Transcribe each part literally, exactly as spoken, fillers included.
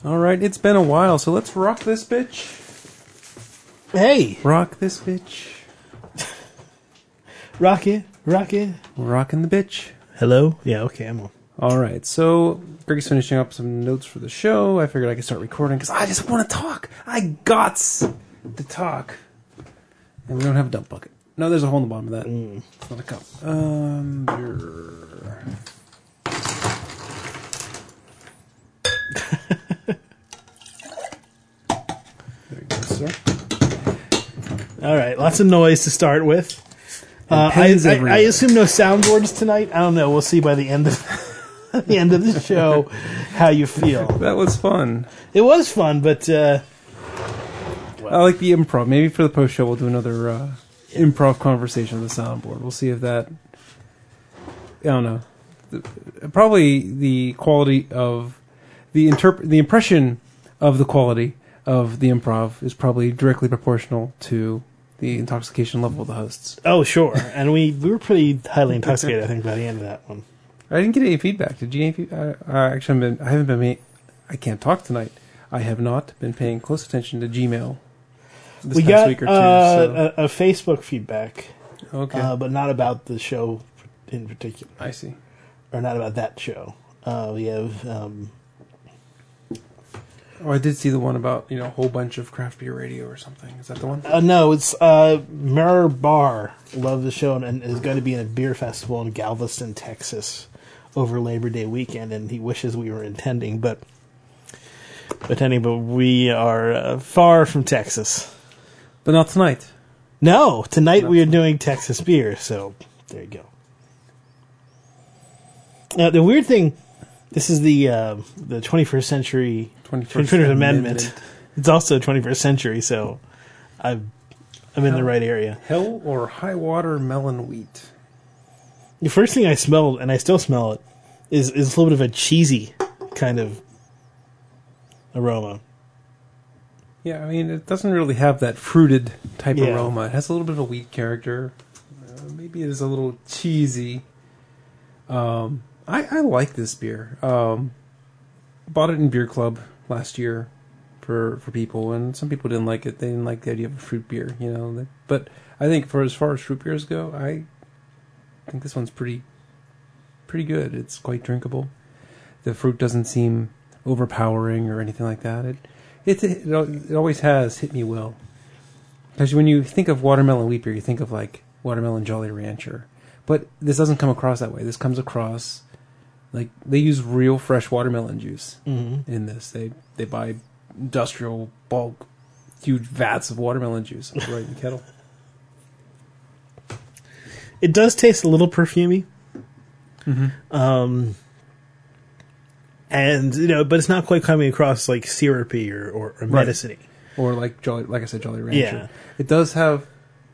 All right, it's been a while, so let's rock this bitch. Hey, Rock this bitch. rock it, rock it. We're rocking the bitch. Hello? Yeah, okay, I'm on. All right, so Greg's finishing up some notes for the show. I figured I could start recording because I just want to talk. I gots to talk. And we don't have a dump bucket. No, there's a hole in the bottom of that. Mm. It's not a cup. Um, beer. There you go, sir. All right, lots of noise to start with. Uh, I, pens I, everywhere. I assume no soundboards tonight. I don't know. We'll see by the end of the end of the show how you feel. That was fun. It was fun, but uh, I like the improv. Maybe for the post show we'll do another uh, improv conversation with the soundboard. We'll see if that. I don't know. The, probably the quality of the interp- the impression of the quality of the improv is probably directly proportional to the intoxication level of the hosts. oh sure, and we, we were pretty highly intoxicated. I think by the end of that one. I didn't get any feedback. Did you get any feedback? I, I actually haven't been. I haven't been. I can't talk tonight. I have not been paying close attention to Gmail this We past got week or two. uh, so. a, a Facebook feedback, Okay, uh, but not about the show in particular, I see. or not about that show. Uh, we have. Um, Oh, I did see the one about, you know, a whole bunch of craft beer radio or something. Is that the one? Uh, no, it's uh, Mirror Bar. Love the show and is going to be in a beer festival in Galveston, Texas, over Labor Day weekend, and he wishes we were attending, but attending, but we are uh, far from Texas. But not tonight. No, tonight Not we are doing Texas beer, so there you go. Now the weird thing, this is the uh, the twenty-first century. twenty-first, twenty-first Amendment. Amendment. It's also twenty-first century, so I've, I'm in the right area. Hell or high water melon wheat. The first thing I smelled, and I still smell it, is, is a little bit of a cheesy kind of aroma. Yeah, I mean, it doesn't really have that fruited type Yeah. aroma. It has a little bit of a wheat character. Uh, maybe it is a little cheesy. Um, I, I like this beer. Um, bought it in Beer Club last year for, for people, and some people didn't like it. They didn't like the idea of a fruit beer, you know. But I think for as far as fruit beers go, I think this one's pretty pretty good. It's quite drinkable. The fruit doesn't seem overpowering or anything like that. It it it, it always has hit me well. Because when you think of watermelon wheat beer, you think of like watermelon Jolly Rancher. But this doesn't come across that way. This comes across like they use real fresh watermelon juice Mm-hmm. in this. They they buy industrial bulk, huge vats of watermelon juice right in the kettle. It does taste a little perfumey. Mm-hmm. Um, and, you know, but it's not quite coming across like syrupy or, or, or Right. medicine-y. Or like Jolly, like I said, Jolly Rancher. Yeah. It does have.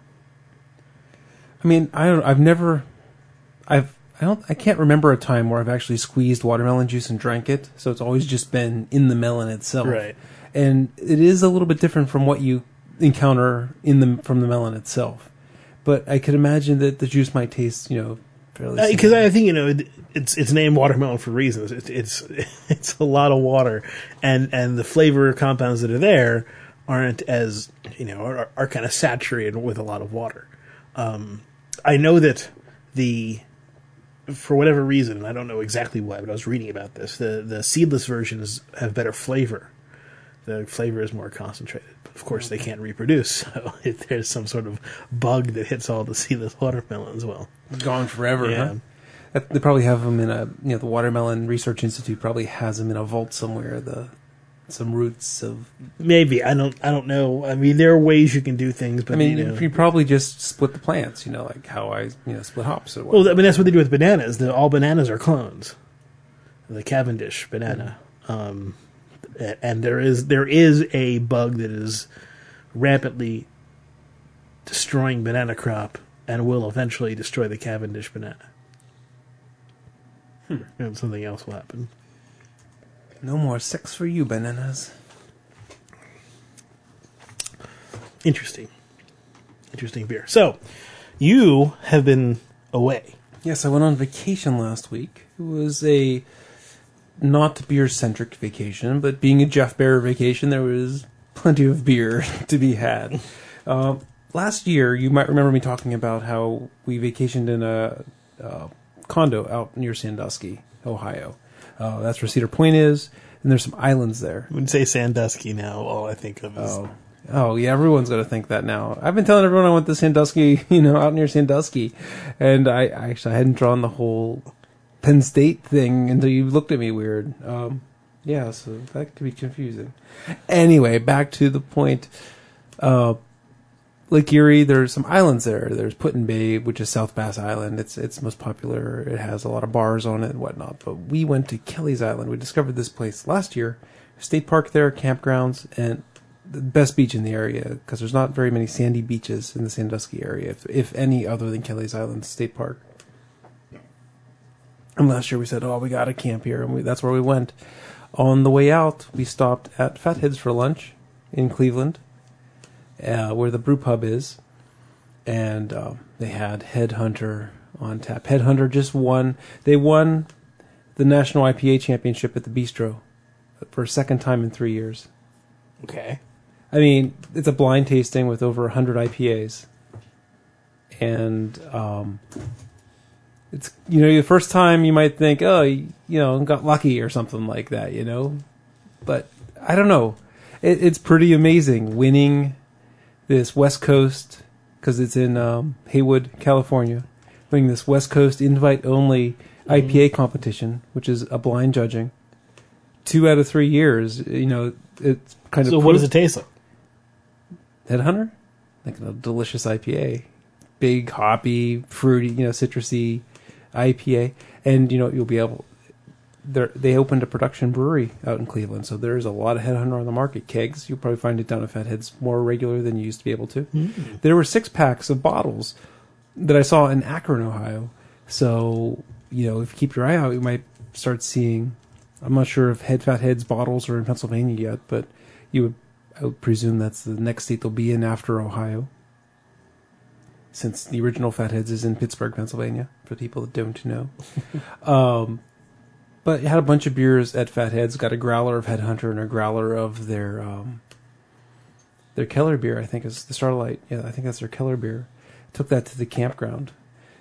I mean, I don't. I've never. I've. I don't. I can't remember a time where I've actually squeezed watermelon juice and drank it. So it's always just been in the melon itself. Right. And it is a little bit different from what you encounter in the from the melon itself. But I could imagine that the juice might taste, you know, fairly. Because similar. I think, you know, it, it's it's named watermelon for reasons. It, it's it's a lot of water, and and the flavor compounds that are there aren't as, you know, are, are kind of saturated with a lot of water. Um, I know that the, for whatever reason, and I don't know exactly why, but I was reading about this, the, the seedless versions have better flavor. The flavor is more concentrated. But of course, they can't reproduce, so if there's some sort of bug that hits all the seedless watermelons, well. Gone forever, Yeah. huh? That- They probably have them in a, you know, the Watermelon Research Institute probably has them in a vault somewhere. The some roots of. Maybe. I don't I don't know. I mean, there are ways you can do things, but I mean, you know. you probably just split the plants. You know, like how I, you know, split hops or Well, whatever. I mean, that's what they do with bananas. The, all bananas are clones. The Cavendish banana. Um, a- and there is there is a bug that is rampantly destroying banana crop and will eventually destroy the Cavendish banana. Hmm. And something else will happen. No more sex for you, bananas. Interesting. Interesting beer. So, you have been away. Yes, I went on vacation last week. It was a not beer-centric vacation, but being a Jeff Bear vacation, there was plenty of beer to be had. Uh, last year, you might remember me talking about how we vacationed in a uh, condo out near Sandusky, Ohio. Uh, that's where Cedar Point is, and there's some islands there. When you say Sandusky now, all I think of is... Oh, oh yeah, everyone's going to think that now. I've been telling everyone I went to Sandusky, you know, out near Sandusky, and I, I actually hadn't drawn the whole Penn State thing until you looked at me weird. Um, yeah, so that could be confusing. Anyway, back to the point. Uh, Lake Erie, there's some islands there. There's Put-in Bay, which is South Bass Island. It's it's most popular. It has a lot of bars on it and whatnot. But we went to Kelly's Island. We discovered this place last year. State park there, campgrounds, and the best beach in the area because there's not very many sandy beaches in the Sandusky area, if, if any other than Kelly's Island State Park. And last year we said, oh, we got to camp here, and we, that's where we went. On the way out, we stopped at Fatheads for lunch in Cleveland. Uh, where the brew pub is, and uh, they had Headhunter on tap. Headhunter just won. They won the National I P A Championship at the Bistro for a second time in three years. Okay. I mean, it's a blind tasting with over one hundred I P As. And um, it's, you know, the first time you might think, oh, you, you know, got lucky or something like that, you know? But I don't know. It, it's pretty amazing winning this West Coast, because it's in um, Haywood, California, winning this West Coast invite-only mm-hmm. I P A competition, which is a blind judging. Two out of three years, you know, it's kind so of... So what does it taste like? Headhunter? Like a delicious I P A. Big, hoppy, fruity, you know, citrusy I P A. And, you know, you'll be able... They opened a production brewery out in Cleveland, so there's a lot of Headhunter on the market. Kegs, you'll probably find it down at Fatheads more regular than you used to be able to. Mm-hmm. There were six packs of bottles that I saw in Akron, Ohio. So, you know, if you keep your eye out, you might start seeing. I'm not sure if Head Fatheads bottles are in Pennsylvania yet, but you would, I would presume that's the next state they'll be in after Ohio, since the original Fatheads is in Pittsburgh, Pennsylvania. For people that don't know. um, But had a bunch of beers at Fatheads. Got a growler of Headhunter and a growler of their um, their Keller beer. I think is the Starlight. Yeah, I think that's their Keller beer. Took that to the campground.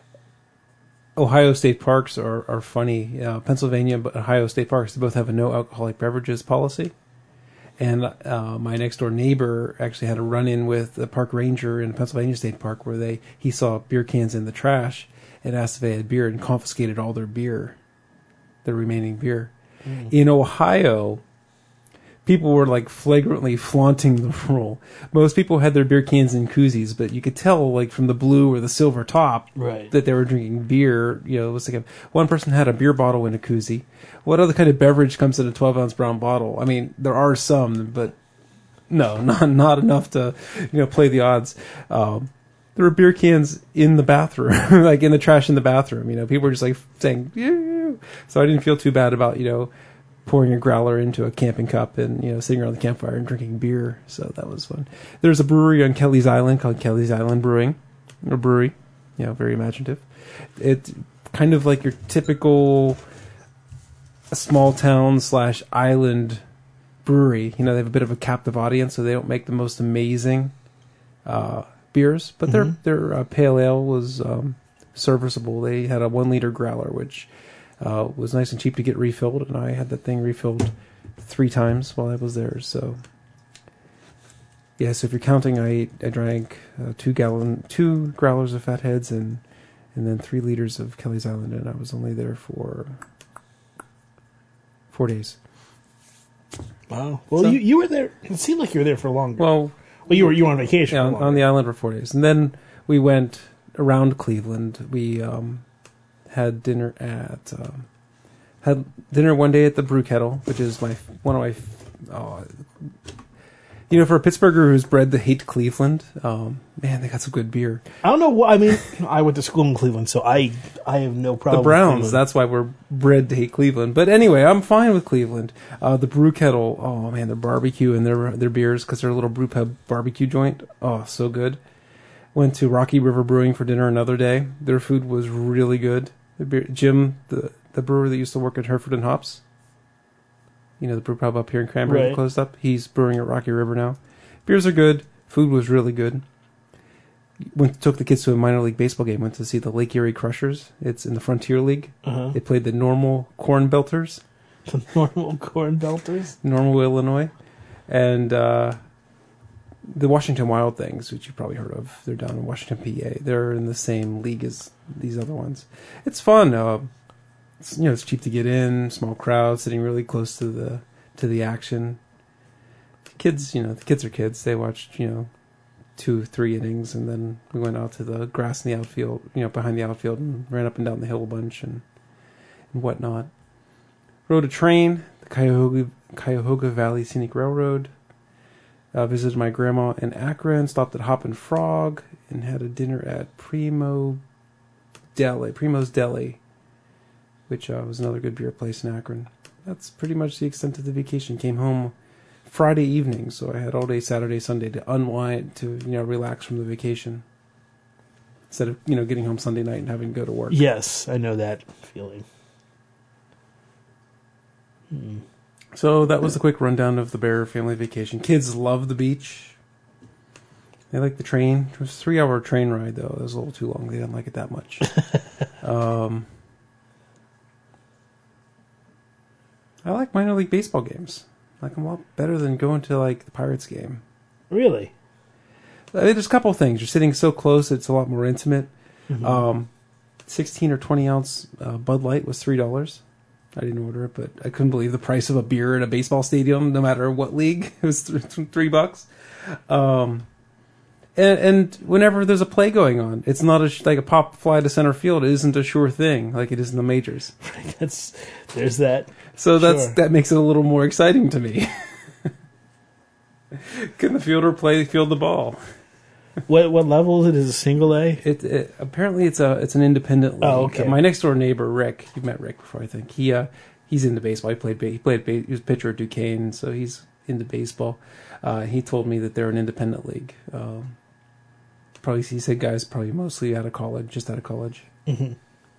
Ohio state parks are are funny. Uh, Pennsylvania, but Ohio state parks, they both have a no alcoholic beverages policy. And uh, my next door neighbor actually had a run in with the park ranger in Pennsylvania State Park, where they he saw beer cans in the trash and asked if they had beer and confiscated all their beer. The remaining beer. Mm. In Ohio, people were like flagrantly flaunting the rule. Most people had their beer cans in koozies, but you could tell like from the blue or the silver top right. that they were drinking beer. You know, it was like a, one person had a beer bottle in a koozie. What other kind of beverage comes in a twelve ounce brown bottle? I mean, there are some, but no, not not enough to you know play the odds. Um, there were beer cans in the bathroom, like in the trash in the bathroom. You know, people were just like saying, yeah. So I didn't feel too bad about, you know, pouring a growler into a camping cup and, you know, sitting around the campfire and drinking beer. So that was fun. There's a brewery on Kelly's Island called Kelly's Island Brewing. A brewery. You know, very imaginative. It's kind of like your typical small town slash island brewery. You know, they have a bit of a captive audience, so they don't make the most amazing uh, beers. But mm-hmm. their, their uh, pale ale was um, serviceable. They had a one liter growler, which... Uh, was nice and cheap to get refilled, and I had that thing refilled three times while I was there. So, yeah. So if you're counting, I ate, I drank uh, two gallon, two growlers of Fatheads, and and then three liters of Kelly's Island, and I was only there for four days. Wow. Well, so, you you were there. It seemed like you were there for longer. Well, well, you were you were on vacation. Yeah, for on, longer. on the island for four days, and then we went around Cleveland. We um. Had dinner at um, had dinner one day at the Brew Kettle, which is my one of my oh, you know for a Pittsburgher who's bred to hate Cleveland. Um, man, they got some good beer. I don't know what I mean. I went to school in Cleveland, so I I have no problem. The Browns. With that's why we're bred to hate Cleveland. But anyway, I'm fine with Cleveland. Uh, the Brew Kettle. Oh man, their barbecue and their their beers because they're a little brew pub barbecue joint. Oh, so good. Went to Rocky River Brewing for dinner another day. Their food was really good. The beer, Jim, the, the brewer that used to work at Hereford and Hops, you know, the brew pub up here in Cranberry that Right. closed up. He's brewing at Rocky River now. Beers are good. Food was really good. Went took the kids to a minor league baseball game. Went to see the Lake Erie Crushers. It's in the Frontier League. Uh-huh. They played the Normal Corn Belters, The normal corn belters. Normal, Illinois, and uh, the Washington Wild Things, which you've probably heard of. They're down in Washington, P A. They're in the same league as these other ones. It's fun. Uh, it's, you know, it's cheap to get in. Small crowd, sitting really close to the to the action. Kids, you know, the kids are kids. They watched, you know, two, three innings, and then we went out to the grass in the outfield, you know, behind the outfield, and ran up and down the hill a bunch and, and whatnot. Rode a train, the Cuyahoga, Cuyahoga Valley Scenic Railroad. Uh, visited my grandma in Akron, stopped at Hop and Frog, and had a dinner at Primo Deli, Primo's Deli, which uh, was another good beer place in Akron. That's pretty much the extent of the vacation. Came home Friday evening, so I had all day Saturday, Sunday to unwind, to, you know, relax from the vacation, instead of, you know, getting home Sunday night and having to go to work. Yes, I know that feeling. Hmm. So that was a quick rundown of the Bear family vacation. Kids love the beach. They like the train. It was a three-hour train ride, though. It was a little too long. They didn't like it that much. um, I like minor league baseball games. I like them a lot better than going to, like, the Pirates game. Really? I mean, there's a couple of things. You're sitting so close, it's a lot more intimate. Mm-hmm. Um, sixteen or twenty ounce uh, Bud Light was three dollars. I didn't order it, but I couldn't believe the price of a beer at a baseball stadium, no matter what league. It was th- three bucks. Um, and, and whenever there's a play going on, it's not a sh- like a pop fly to center field. It isn't a sure thing like it is in the majors. That's there's that. So that's Sure. that makes it a little more exciting to me. Can the fielder play field the ball? What what level is it? Is it a single A? It, it apparently it's a it's an independent league. Oh, okay. My next door neighbor Rick, you've met Rick before, I think. He uh he's into baseball. He played ba- he played ba- he was a pitcher at Duquesne, so he's into baseball. Uh, he told me that they're an independent league. Um, probably he said guys probably mostly out of college, just out of college. Mm-hmm.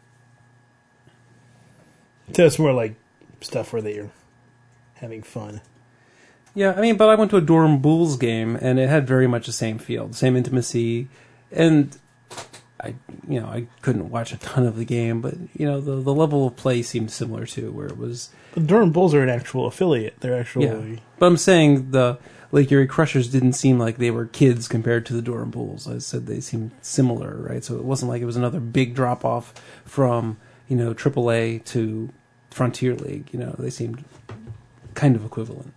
So it's more like stuff where they're having fun. Yeah, I mean, but I went to a Durham Bulls game, and it had very much the same feel, the same intimacy, and I, you know, I couldn't watch a ton of the game, but you know, the the level of play seemed similar too, where it was. The Durham Bulls are an actual affiliate. They're actually. Yeah, but I'm saying the Lake Erie Crushers didn't seem like they were kids compared to the Durham Bulls. I said they seemed similar, right? So it wasn't like it was another big drop off from, you know, triple A to Frontier League. You know, they seemed kind of equivalent.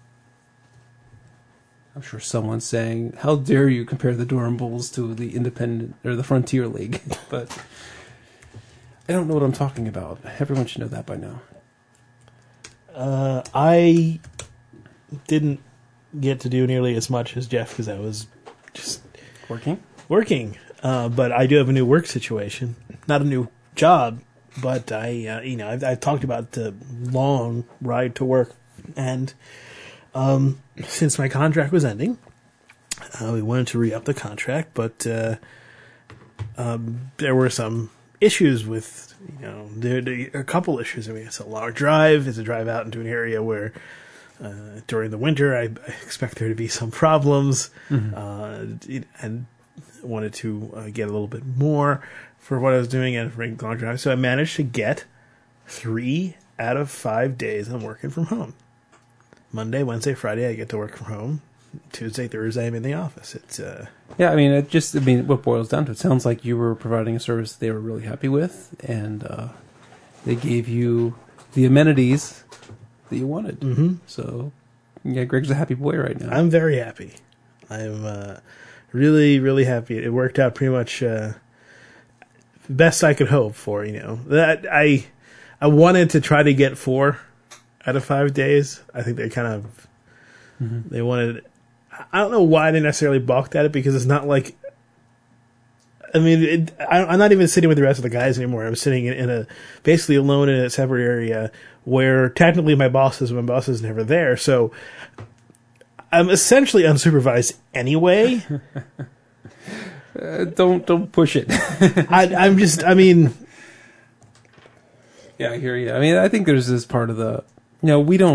I'm sure someone's saying, "How dare you compare the Durham Bulls to the Independent or the Frontier League?" But I don't know what I'm talking about. Everyone should know that by now. Uh, I didn't get to do nearly as much as Jeff because I was just Working? working. Uh, but I do have a new work situation, not a new job, but I, uh, you know, I've, I've talked about the long ride to work, and um, since my contract was ending, uh, we wanted to re-up the contract, but uh, um, there were some issues with, you know, there, there a couple issues. I mean, it's a long drive. It's a drive out into an area where uh, during the winter I, I expect there to be some problems, Mm-hmm. uh, and wanted to uh, get a little bit more for what I was doing at a long drive. So I managed to get three out of five days I'm working from home. Monday, Wednesday, Friday, I get to work from home. Tuesday, Thursday, I'm in the office. It's uh, Yeah, I mean, it just, I mean, what boils down to, it sounds like you were providing a service they were really happy with, and uh, they gave you the amenities that you wanted. mm-hmm. So, yeah, Greg's a happy boy right now. I'm very happy. I'm uh, really, really happy. It worked out pretty much uh, best I could hope for. You know, that I I wanted to try to get four out of five days. I think they kind of mm-hmm. they wanted. I don't know why they necessarily balked at it, because it's not like. I mean, it, I, I'm not even sitting with the rest of the guys anymore. I'm sitting in, in a basically alone in a separate area where technically my boss is my boss is never there. So I'm essentially unsupervised anyway. uh, don't don't push it. I, I'm just. I mean, Yeah, I hear you. I mean, I think there's this part of the, you know, we don't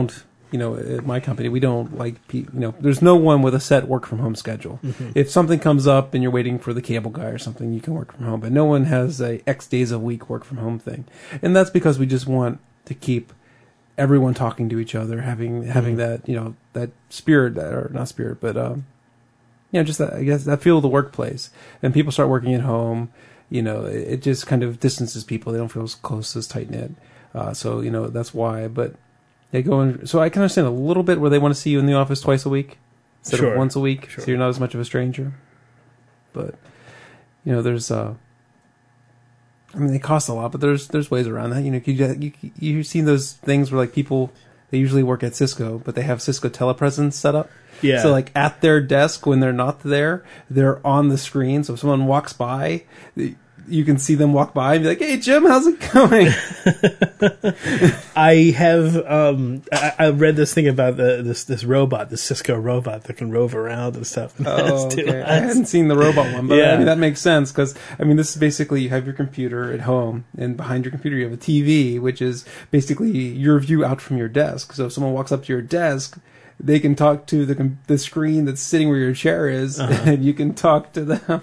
you know, at my company, we don't like, pe- you know, there's no one with a set work from home schedule. Mm-hmm. If something comes up and you're waiting for the cable guy or something, you can work from home. But no one has a X days a week work from home thing. And that's because we just want to keep everyone talking to each other, having, having Mm-hmm. that, you know, that spirit, or not spirit, but, um, you know, just that, I guess, that feel of the workplace. And people start working at home, you know, it, it just kind of distances people. They don't feel as close, as tight knit. Uh, so, you know, that's why. But they go in. So I can understand a little bit where they want to see you in the office twice a week instead Sure. of once a week. Sure. So you're not as much of a stranger. But, you know, there's, uh, I mean, they cost a lot, but there's there's ways around that. You know, you you you've seen those things where like people, they usually work at Cisco, but they have Cisco telepresence set up. Yeah. So like at their desk when they're not there, they're on the screen. So if someone walks by, you can see them walk by and be like, "Hey Jim, how's it going?" I have um, I, I read this thing about the, this this robot, the Cisco robot that can rove around and stuff. Oh, It's too okay. nuts. I hadn't seen the robot one, but Yeah. I mean that makes sense because I mean this is basically you have your computer at home, and behind your computer you have a T V, which is basically your view out from your desk. So if someone walks up to your desk, they can talk to the com- the screen that's sitting where your chair is, Uh-huh. and you can talk to them.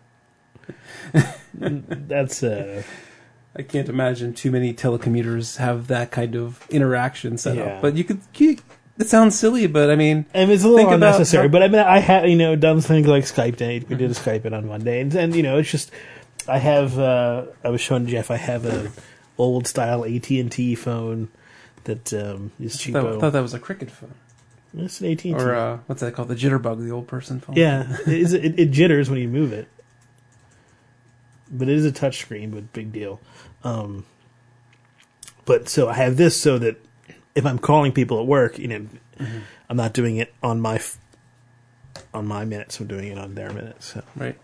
That's uh, I can't imagine too many telecommuters have that kind of interaction set Yeah. up. But you could, you, it sounds silly, but I mean, and it's a little Think about unnecessary. how- but I mean, I had you know done things like Skype date. We did a Skype it on Monday, and, and you know it's just I have uh, I was showing Jeff I have a old style A T and T phone that um, is I thought, I cheapo. thought that was a cricket phone. It's an A T and T. Or uh, what's that called? The jitterbug, the old person phone. Yeah, it, is- it, it jitters when you move it, but it is a touch screen. But big deal. Um, but so I have this so that if I'm calling people at work, you know, Mhm. I'm not doing it on my f- on my minutes. I'm doing it on their minutes. So Right.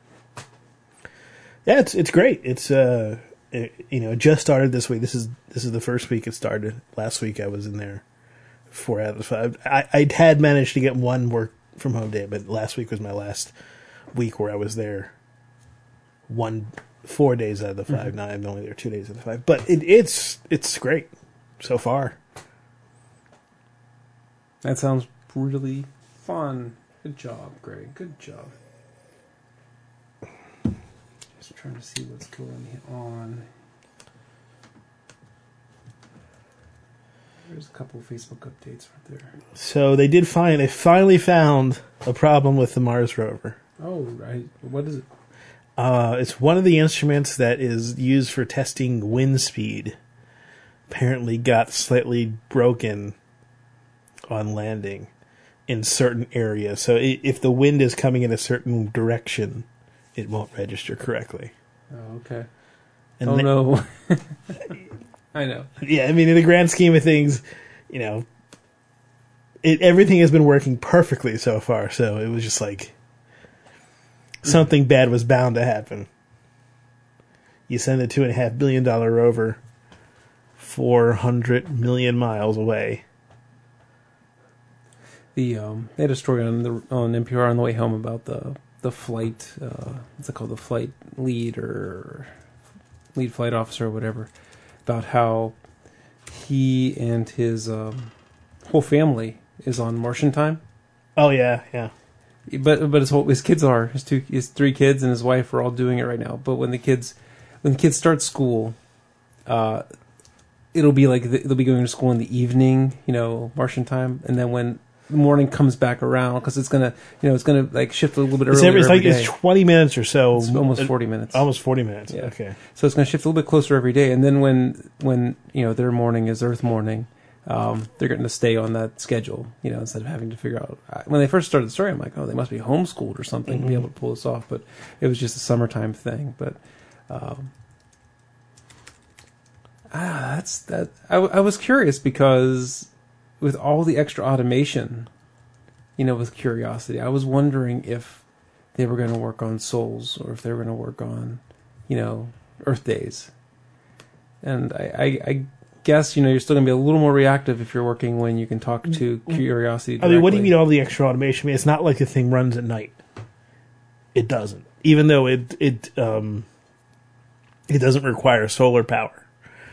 yeah, it's it's great. It's uh, it, you know, it just started this week. This is this is the first week it started. Last week I was in there four out of the five. I I had managed to get one work from home day, but last week was my last week where I was there. One four days out of the 5 Mhm. Now I'm only there two days out of the five. But it, it's it's great so far. That sounds really fun. Good job, Greg. Good job. Just trying to see what's going on. There's a couple of Facebook updates right there. So they did find they finally found a problem with the Mars rover. Oh, right. What is it? Uh, it's one of the instruments that is used for testing wind speed. Apparently got slightly broken on landing in certain areas. So i- if the wind is coming in a certain direction, it won't register correctly. Oh, okay. And oh, the- no. I know. Yeah, I mean, in the grand scheme of things, you know, it, everything has been working perfectly so far. So it was just like something bad was bound to happen. You send a two and a half billion dollar rover four hundred million miles away. The um, they had a story on the on N P R on the way home about the the flight. Uh, what's it called? The flight lead or lead flight officer or whatever. About how he and his um, whole family is on Martian time, Oh yeah, yeah. but but his whole his kids are his two his three kids and his wife are all doing it right now. But when the kids when the kids start school, uh, it'll be like the, they'll be going to school in the evening, you know, Martian time, and then when the morning comes back around, because it's gonna you know it's gonna like shift a little bit It's, earlier every, it's every like day. it's twenty minutes or so. It's almost Uh, forty minutes. Almost forty minutes. Yeah. Okay. So it's going to shift a little bit closer every day, and then when when you know their morning is Earth morning, um, they're going to stay on that schedule. You know, instead of having to figure out. I- When they first started the story, I'm like, oh, they must be homeschooled or something to be Mhm. able to pull this off. But it was just a summertime thing. But um, ah, that's that. I, w- I was curious because with all the extra automation, you know, with Curiosity, I was wondering if they were going to work on Souls or if they were going to work on, you know, Earth days. And I, I, I guess, you know, you're still going to be a little more reactive if you're working when you can talk to Curiosity I directly. mean, what do you mean all the extra automation? I mean, it's not like the thing runs at night. It doesn't, even though it it um, it doesn't require solar power.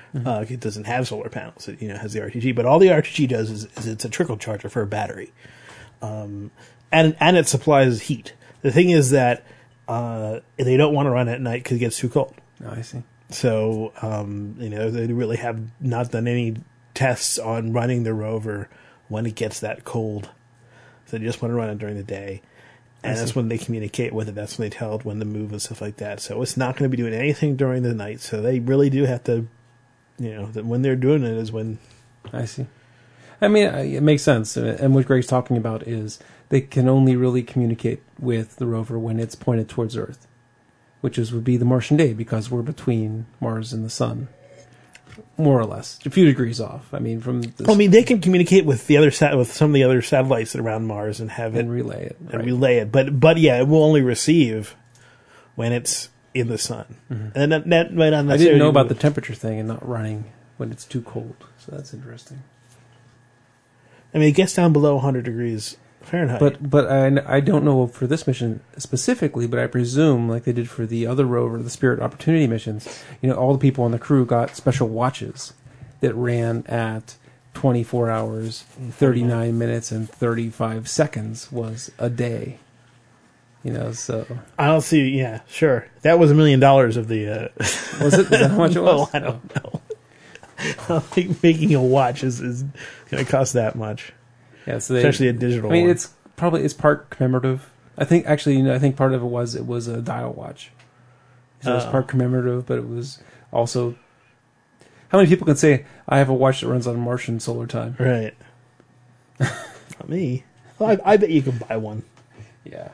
Mm-hmm. Uh, it doesn't have solar panels. It, you know, has the R T G, but all the R T G does is, is it's a trickle charger for a battery, um, and and it supplies heat. The thing is that uh, they don't want to run at night because it gets too cold. Oh, I see. So um, you know, they really have not done any tests on running the rover when it gets that cold. So they just want to run it during the day. And that's when they communicate with it. That's when they tell it when to move and stuff like that. So it's not going to be doing anything during the night. So they really do have to, you know, that when they're doing it is when. I see. I mean, it makes sense. And what Greg's talking about is they can only really communicate with the rover when it's pointed towards Earth, which is would be the Martian day because we're between Mars and the Sun. More or less, a few degrees off. I mean, from this well, I mean, they can communicate with the other sat with some of the other satellites that are around Mars and have and it relay it and right. relay it. But but yeah, it will only receive when it's in the sun. Mm-hmm. And that, that might not. I didn't know about the temperature thing and not running when it's too cold. So that's interesting. I mean, it gets down below one hundred degrees Fahrenheit. But but I, I don't know for this mission specifically, but I presume, like they did for the other rover, the Spirit Opportunity missions, you know, all the people on the crew got special watches that ran at twenty-four hours, thirty-nine minutes, and thirty-five seconds was a day. You know, so I don't see. Yeah, sure. That was a million dollars of the. Uh, was it? Is that how much it was? No, I don't know. I don't think making a watch is, is going to cost that much. Yeah, so they, especially a digital. I mean, one. it's probably it's part commemorative. I think actually, you know, I think part of it was it was a dial watch. So it was Oh. part commemorative, but it was also. How many people can say I have a watch that runs on Martian solar time? Right. Not me. Well, I, I bet you can buy one. Yeah.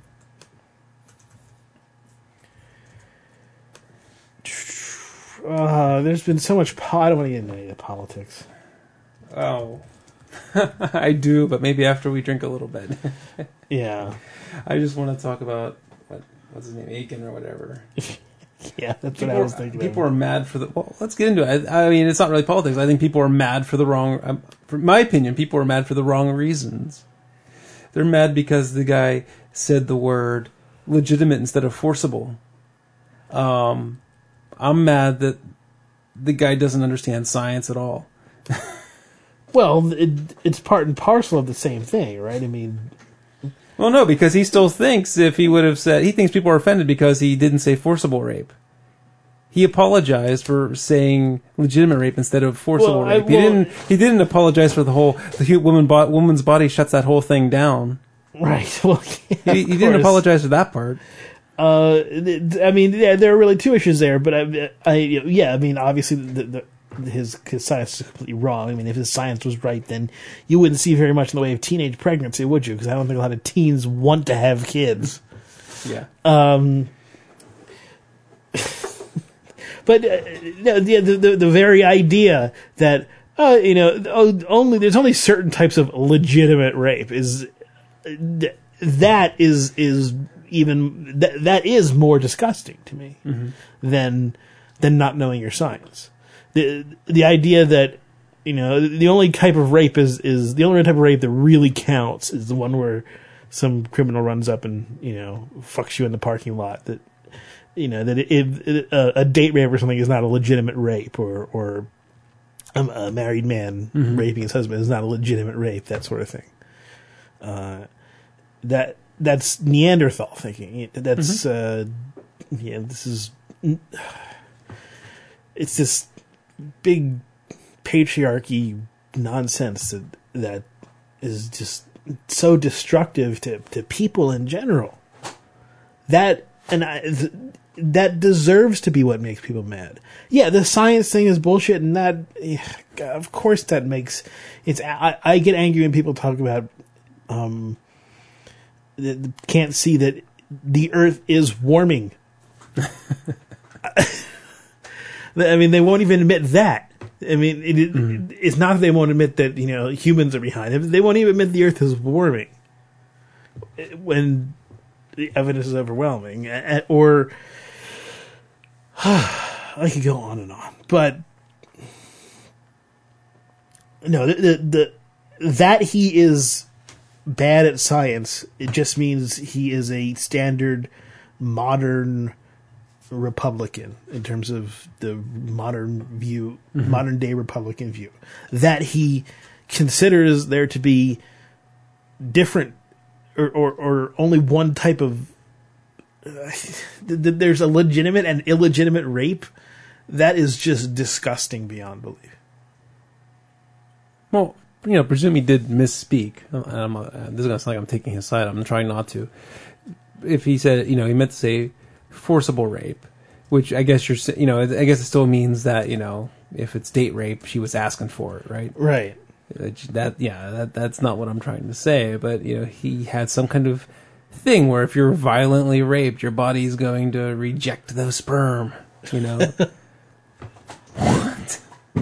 Uh, there's been so much. Po- I don't want to get into any of the politics. Oh. I do, but maybe after we drink a little bit. Yeah. I just want to talk about what what's his name, Aiken or whatever. Yeah, that's People what I was are, thinking. People of. are mad for the. Well, let's get into it. I, I mean, it's not really politics. I think people are mad for the wrong. Um, for my opinion, people are mad for the wrong reasons. They're mad because the guy said the word legitimate instead of forcible. Um, I'm mad that the guy doesn't understand science at all. Well, it, it's part and parcel of the same thing, right? I mean, Well, no, because he still thinks if he would have said, he thinks people are offended because he didn't say forcible rape. He apologized for saying legitimate rape instead of forcible Well, I- rape. He well- didn't. He didn't apologize for the whole the hu- woman bo- woman's body shuts that whole thing down. right? Well, yeah, He, of he didn't course. apologize for that part. Uh, th- I mean, yeah, there are really two issues there, but I, I yeah, I mean, obviously, the, the, his his science is completely wrong. I mean, if his science was right, then you wouldn't see very much in the way of teenage pregnancy, would you? Because I don't think a lot of teens want to have kids. Yeah. Um, but uh, no, the, the the very idea that uh, you know, oh, only there's only certain types of legitimate rape is that is is even that that is more disgusting to me Mm-hmm. than than not knowing your science. The the idea that, you know, the only type of rape is is the only type of rape that really counts is the one where some criminal runs up and, you know, fucks you in the parking lot. That, you know, that if it, a, a date rape or something is not a legitimate rape, or or a, a married man Mhm. raping his husband is not a legitimate rape. That sort of thing. Uh, that that's Neanderthal thinking. That's uh, yeah. This is it's this big patriarchy nonsense that that is just so destructive to, to people in general. That and I, th- that deserves to be what makes people mad. Yeah, the science thing is bullshit, and that yeah, God, of course that makes it's. I, I get angry when people talk about um that can't see that the Earth is warming. I mean, they won't even admit that. I mean, it, it, Mm-hmm. it's not that they won't admit that, you know, humans are behind it. They won't even admit the Earth is warming when the evidence is overwhelming. Or I could go on and on, but no, the, the, the that he is bad at science, it just means he is a standard modern Republican in terms of the modern view, mm-hmm. modern day Republican view, that he considers there to be different or, or, or only one type of, uh, there's a legitimate and illegitimate rape. That is just disgusting beyond belief. Well, you know, presume he did misspeak. I'm, uh, this is going to sound like I'm taking his side. I'm trying not to. If he said, you know, he meant to say forcible rape, which I guess you're, you know, I guess it still means that, you know, if it's date rape, she was asking for it, right? Right. That, yeah, that that's not what I'm trying to say. But, you know, he had some kind of thing where if you're violently raped, your body's going to reject the sperm, you know. What?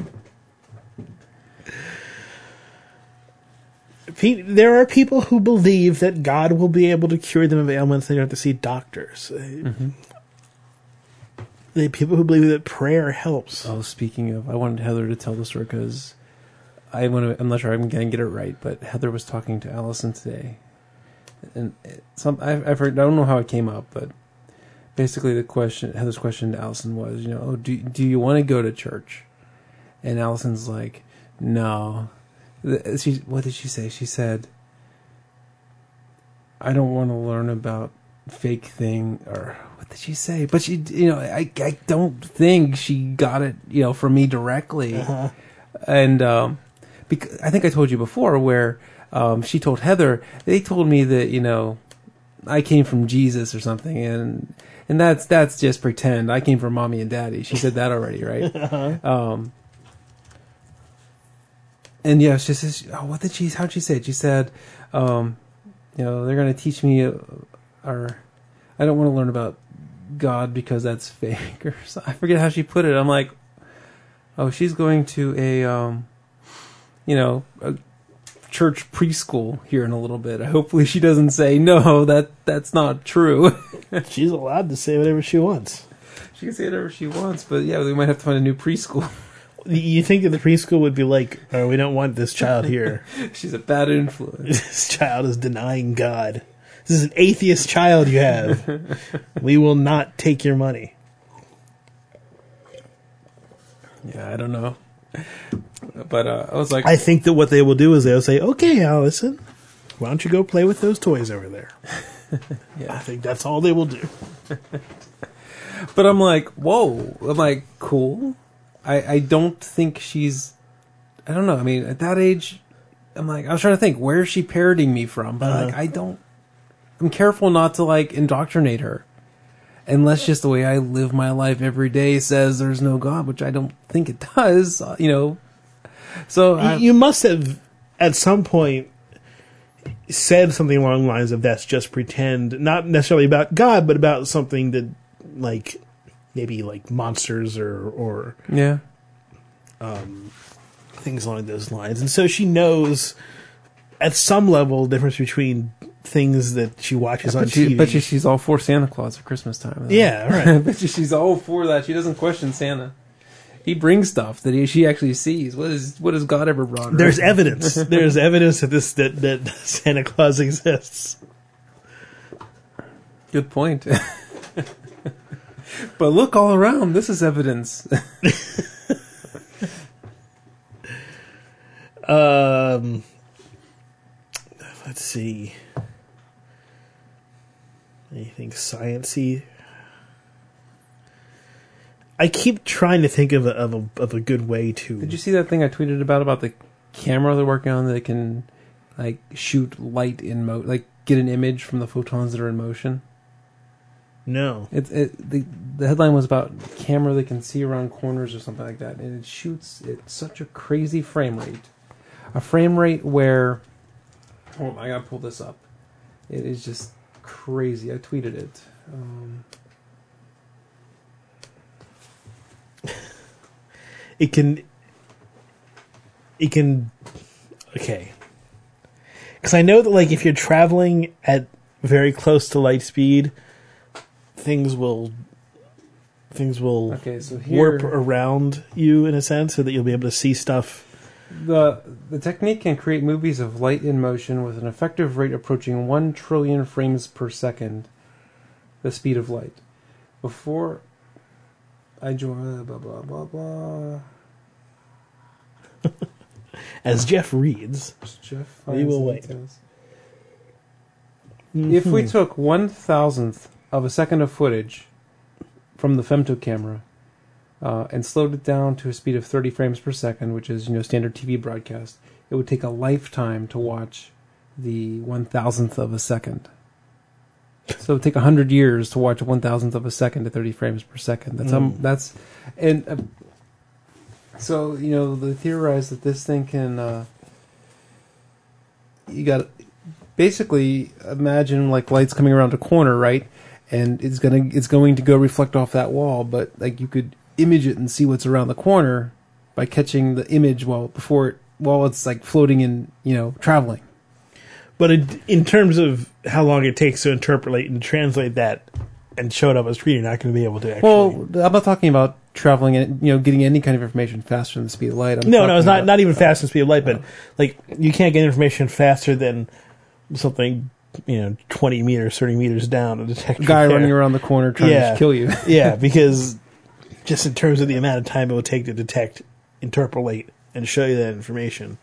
There are people who believe that God will be able to cure them of ailments. They don't have to see doctors. Mm-hmm. There are people who believe that prayer helps. Oh, speaking of, I wanted Heather to tell the story because I want to. I'm not sure I'm going to get it right, but Heather was talking to Allison today, and some I've, I've heard. I don't know how it came up, but basically the question, Heather's question to Allison was, you know, oh, do do you want to go to church? And Allison's like, no. She, what did she say? She said, I don't want to learn about fake thing, or what did she say? But she, you know, I, I don't think she got it, you know, from me directly. Uh-huh. And, um, because I think I told you before where, um, she told Heather, they told me that, you know, I came from Jesus or something, and, and that's, that's just pretend. I came from mommy and daddy. She said that already, right? Uh-huh. Um, And yeah, she says, oh, what did she, how'd she say it? She said, um, you know, they're going to teach me, uh, or I don't want to learn about God because that's fake, or so, I forget how she put it. I'm like, oh, she's going to a, um, you know, a church preschool here in a little bit. Hopefully she doesn't say, no, that that's not true. She's allowed to say whatever she wants. She can say whatever she wants, but yeah, we might have to find a new preschool. You think that the preschool would be like, oh, we don't want this child here. She's a bad influence. This child is denying God. This is an atheist child you have. We will not take your money. Yeah, I don't know. But uh, I was like... I think that what they will do is they'll say, okay, Allison, why don't you go play with those toys over there? Yeah, I think that's all they will do. But I'm like, whoa. I'm like, cool. I, I don't think she's, I don't know. I mean, at that age, I'm like, I was trying to think, where is she parroting me from? But uh-huh. like, I don't, I'm careful not to like indoctrinate her. Unless just the way I live my life every day says there's no God, which I don't think it does, you know. So you, you must have, at some point, said something along the lines of that's just pretend, not necessarily about God, but about something that, like, maybe like monsters or or yeah, um, things along those lines. And so she knows at some level the difference between things that she watches yeah, on she, T V. But she's all for Santa Claus at Christmas time. Yeah, right. But she's all for that. She doesn't question Santa. He brings stuff that he, she actually sees. What is what has God ever brought her? There's evidence. There's evidence that this that, that Santa Claus exists. Good point. But look all around. This is evidence. um, let's see. Anything sciencey? I keep trying to think of a, of a of a good way to. Did you see that thing I tweeted about about the camera they're working on that can like shoot light in mo like get an image from the photons that are in motion? No. It, it the the headline was about camera that can see around corners or something like that, and it shoots at such a crazy frame rate, a frame rate where, hold on, I gotta pull this up. It is just crazy. I tweeted it. Um, it can. It can. Okay. Because I know that, like, if you're traveling at very close to light speed, things will things will okay, so here, warp around you in a sense, so that you'll be able to see stuff. The the technique can create movies of light in motion with an effective rate approaching one trillion frames per second, the speed of light. Before I join blah blah blah blah. As Jeff reads, Jeff we will wait. Mm-hmm. If we took one thousandth of a second of footage from the femto camera uh, and slowed it down to a speed of thirty frames per second, which is you know standard T V broadcast, it would take a lifetime to watch the one thousandth of a second. So it would take a hundred years to watch a one thousandth of a second at thirty frames per second. That's mm. um, that's and uh, so you know they theorize that this thing can. Uh, you got basically imagine like lights coming around a corner, right? And it's gonna it's going to go reflect off that wall, but like you could image it and see what's around the corner by catching the image while before it while it's like floating in you know traveling. But it, in terms of how long it takes to interpolate and translate that and show it up on screen, you're not going to be able to actually... Well, I'm not talking about traveling and, you know, getting any kind of information faster than the speed of light. I'm no, no, it's not, about, not even faster than the speed of light, but, uh, like, you can't get information faster than something, you know, twenty meters, thirty meters down to detect a guy there. running around the corner trying yeah. to kill you. Yeah, because just in terms of the amount of time it would take to detect, interpolate, and show you that information...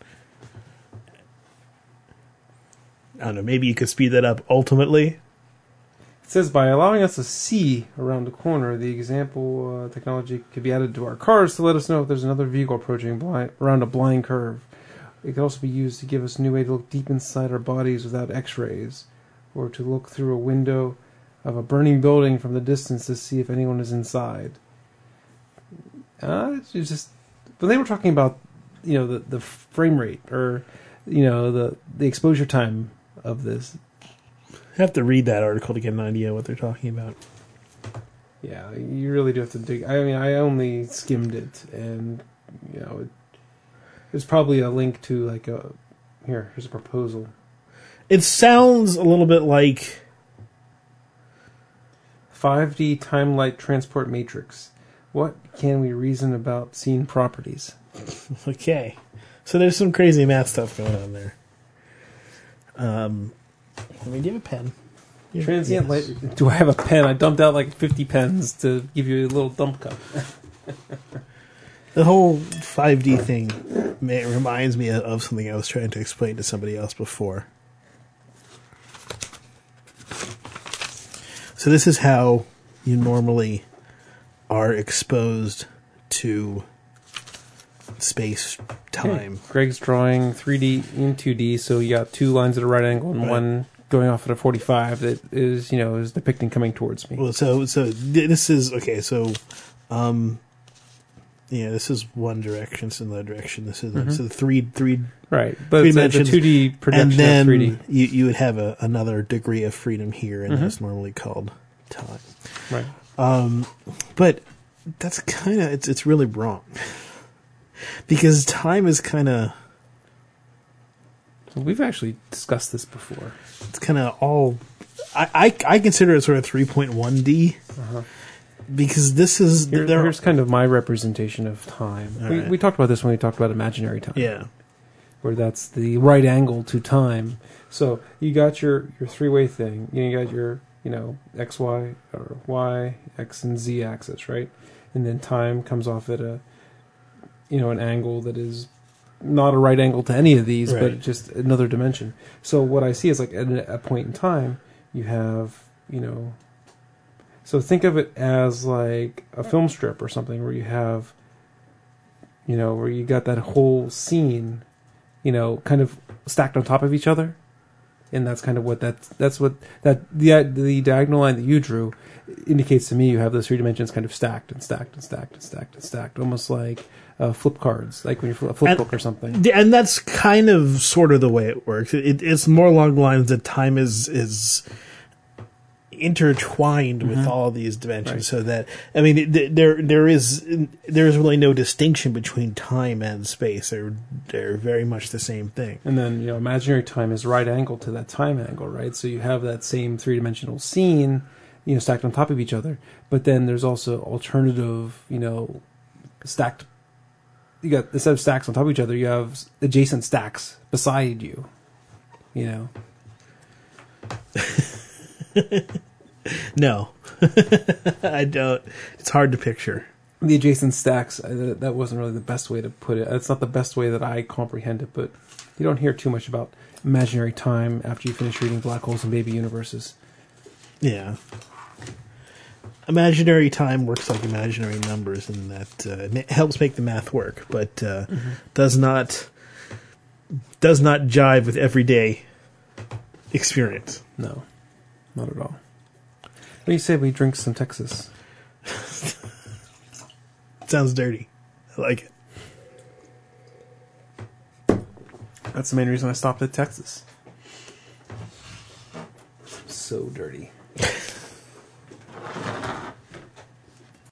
I don't know, maybe you could speed that up ultimately. It says, by allowing us to see around the corner, the example uh, technology could be added to our cars to let us know if there's another vehicle approaching blind, around a blind curve. It could also be used to give us a new way to look deep inside our bodies without x-rays, or to look through a window of a burning building from the distance to see if anyone is inside. Uh, it's just... When they were talking about, you know, the, the frame rate, or, you know, the, the exposure time of this. I have to read that article to get an idea what they're talking about. Yeah, you really do have to dig. I mean, I only skimmed it, and you know, it, there's probably a link to like a here. Here's a proposal. It sounds a little bit like five D time light transport matrix. What can we reason about scene properties? Okay, so there's some crazy math stuff going on there. Um, I mean, do you have a pen? Yeah. Transient yes. light. Do I have a pen? I dumped out like fifty pens to give you a little dump cup. The whole five D thing may, reminds me of something I was trying to explain to somebody else before. So this is how you normally are exposed to space time. Okay. Greg's drawing three D in two D, so you got two lines at a right angle and right. one going off at a forty-five that is, you know, is depicting coming towards me. Well, so so this is okay. So, um, yeah, this is one direction. This is another direction. This is mm-hmm. so three three right, but three it's a two D projection and then of three D. You you would have a, another degree of freedom here, and mm-hmm. that's normally called time. Right. Um, but that's kind of it's it's really wrong. Because time is kind of... We've actually discussed this before. It's kind of all... I, I, I consider it sort of three point one D. Uh-huh. Because this is... Here, here's kind of my representation of time. We, right. we talked about this when we talked about imaginary time. Yeah. Where that's the right angle to time. So you got your, your three-way thing. You got your, you know, X, Y, or Y, X, and Z axis, right? And then time comes off at a... you know, an angle that is not a right angle to any of these, right. but just another dimension. So what I see is like at a point in time, you have, you know, so think of it as like a film strip or something where you have, you know, where you got that whole scene, you know, kind of stacked on top of each other. And that's kind of what that, that's what, that, the, the diagonal line that you drew indicates to me you have those three dimensions kind of stacked and stacked and stacked and stacked and stacked, almost like uh, flip cards, like when you flip a flip and, book or something. And that's kind of sort of the way it works. It, it's more along the lines that time is is intertwined mm-hmm. with all of these dimensions, right. so that I mean, it, there there is there is really no distinction between time and space. They're they're very much the same thing. And then you know, imaginary time is right angle to that time angle, right? So you have that same three dimensional scene, you know, stacked on top of each other. But then there's also alternative, you know, stacked. You got instead of stacks on top of each other, you have adjacent stacks beside you. You know. No, I don't. It's hard to picture. the adjacent stacks, uh, that wasn't really the best way to put it. It's not the best way that I comprehend it, but you don't hear too much about imaginary time after you finish reading Black Holes and Baby Universes. Yeah. Imaginary time works like imaginary numbers, and that uh, it helps make the math work, but uh, mm-hmm. does not does not jive with everyday experience. No, not at all. What do you say we drink some Texas? Sounds dirty. I like it. That's the main reason I stopped at Texas. So dirty.